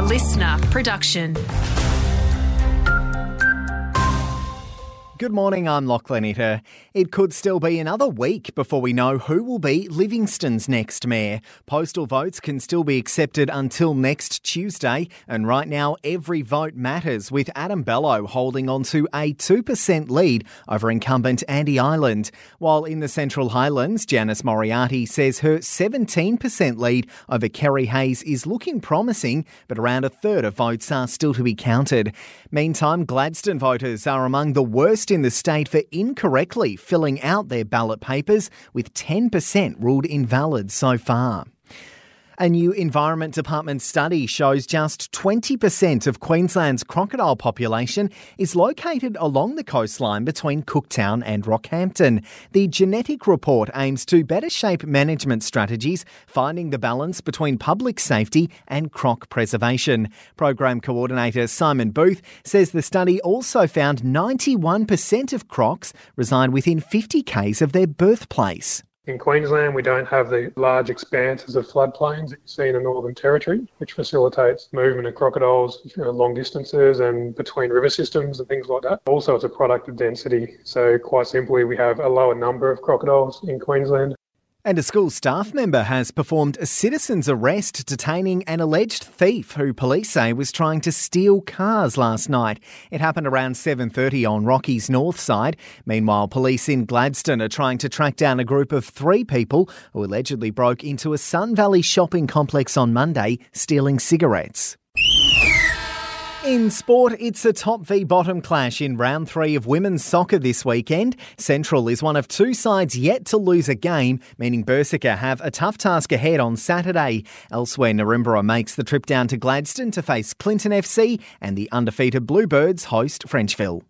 listener production. Good morning, I'm Lachlan Itter. It could still be another week before we know who will be Livingston's next mayor. Postal votes can still be accepted until next Tuesday, and right now every vote matters, with Adam Bello holding on to a 2% lead over incumbent Andy Ireland. While in the Central Highlands, Janice Moriarty says her 17% lead over Kerry Hayes is looking promising, but around a third of votes are still to be counted. Meantime, Gladstone voters are among the worst in the state for incorrectly filling out their ballot papers, with 10% ruled invalid so far. A new Environment Department study shows just 20% of Queensland's crocodile population is located along the coastline between Cooktown and Rockhampton. The genetic report aims to better shape management strategies, finding the balance between public safety and croc preservation. Program Coordinator Simon Booth says the study also found 91% of crocs reside within 50 k's of their birthplace. In Queensland, we don't have the large expanses of floodplains that you see in the Northern Territory, which facilitates movement of crocodiles long distances and between river systems and things like that. Also, it's a product of density. So quite simply, we have a lower number of crocodiles in Queensland. And a school staff member has performed a citizen's arrest detaining an alleged thief who police say was trying to steal cars last night. It happened around 7:30 on Rocky's north side. Meanwhile, police in Gladstone are trying to track down a group of 3 people who allegedly broke into a Sun Valley shopping complex on Monday, stealing cigarettes. In sport, it's a top v bottom clash in round 3 of women's soccer this weekend. Central is one of 2 sides yet to lose a game, meaning Berserker have a tough task ahead on Saturday. Elsewhere, Narimbara makes the trip down to Gladstone to face Clinton FC, and the undefeated Bluebirds host Frenchville.